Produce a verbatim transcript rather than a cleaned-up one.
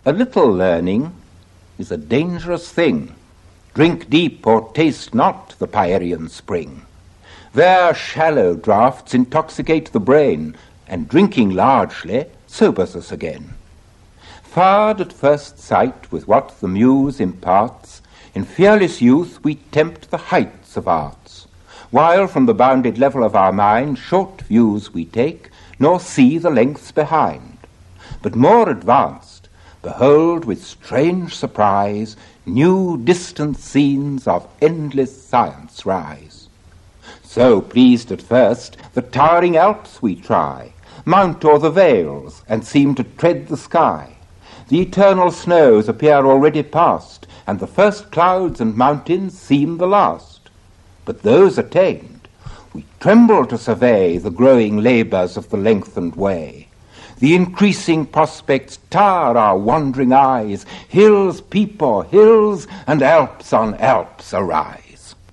A little learning is a dangerous thing. Drink deep or taste not the Pierian spring. There shallow draughts intoxicate the brain, and drinking largely sobers us again. Fard at first sight with what the muse imparts, in fearless youth we tempt the heights of arts, while from the bounded level of our mind short views we take, nor see the lengths behind. But more advanced, behold with strange surprise new distant scenes of endless science rise. So pleased at first, the towering Alps we try, mount o'er the vales, and seem to tread the sky. The eternal snows appear already past, and the first clouds and mountains seem the last. But those attained, we tremble to survey the growing labours of the lengthened way. The increasing prospects tar our wandering eyes, hills peep o'er hills, and Alps on Alps arise.